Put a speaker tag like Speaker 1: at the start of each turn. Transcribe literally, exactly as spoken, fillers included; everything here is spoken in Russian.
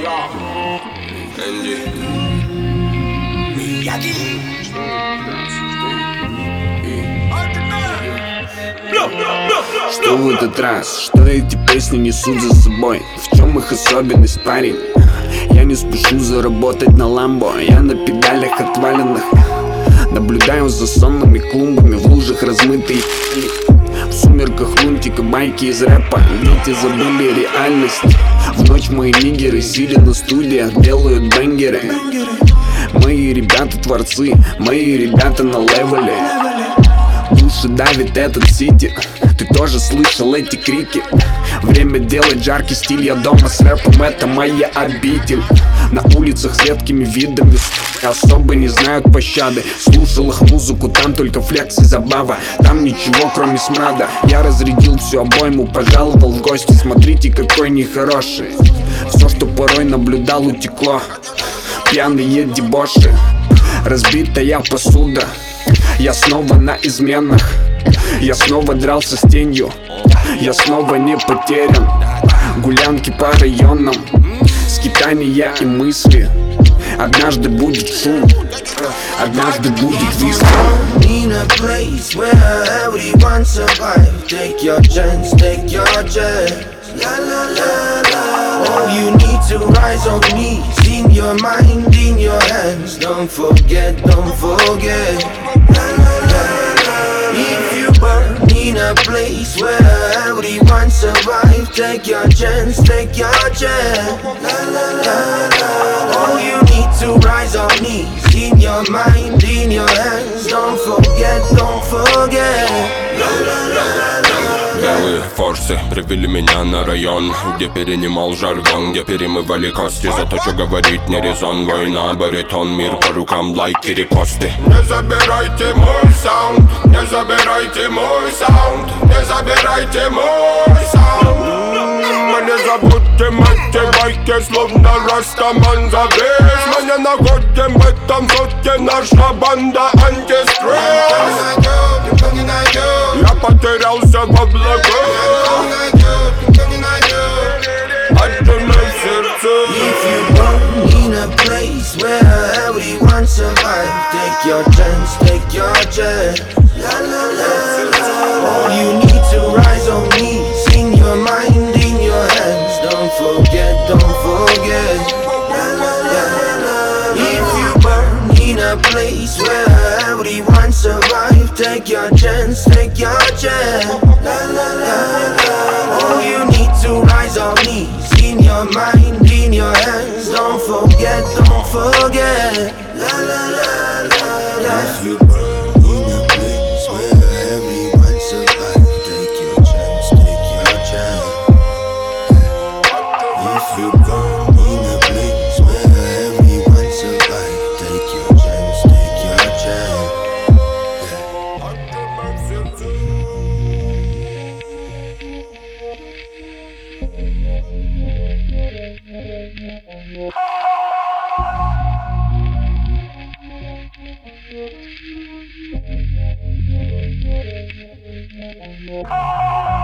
Speaker 1: Энди.
Speaker 2: Что в этот раз? Что эти песни несут за собой? В чем их особенность, парень? Я не спешу заработать на ламбо. Я на педалях отваленных. Наблюдаю за сонными клумбами, в лужах размытые. В сумерках лунтика байки из рэпа. Дети забыли реальность. В ночь мои нигеры, сидя на студиях, делают бенгеры. Мои ребята творцы, мои ребята на левеле. Души давит этот сити. Ты тоже слышал эти крики? Время делать жаркий стиль. Я дома с рэпом, это моя обитель. На улицах с редкими видами особо не знают пощады. Слушал их музыку, там только флекс и забава. Там ничего кроме смрада. Я разрядил всю обойму, пожаловал в гости. Смотрите, какой нехороший. Все, что порой наблюдал, утекло. Пьяные дебоши, разбитая посуда. Я снова на изменах. Я снова дрался с тенью. Я снова не потерян. Гулянки по районам, скитания и мысли. Однажды будет шум, однажды будет выстрел.
Speaker 3: You need to rise on knees, in your mind, in your hands. Don't forget, don't forget. If you burn in a place where everyone survives, take your chance, take your chance. Oh, you need to rise on knees, in your mind, in your hands. Don't forget, don't forget.
Speaker 1: Белые форсы привели меня на район, где перенимал жаргон, где перемывали кости. За то, что говорить не резон. Война, баритон, мир по рукам, лайки, репосты. Не забирайте мой саунд, не забирайте мой саунд, не забирайте мой саунд. Не забудьте эти байки, словно растаман завис. Мы не находим в этом сутке, наша банда антистресс. Я потерялся в облаках. Отдумай сердце.
Speaker 3: If you born in a place where everyone survives, take your chance, take your chance. La la la la. Oh, you need to rise on knees, in your mind, in your hands. Don't forget, don't forget. La la la la. If you burn in a place where everyone survives, take your chance, take your chance. La la la la. Oh, you need to rise on knees, in your mind, in your hands. Don't forget, don't forget. La la la la la. If you burn in a place where everyone survives, take your chance, take your chance. If you burn in a place where everyone survives, take your chance, take your chance.
Speaker 4: Oh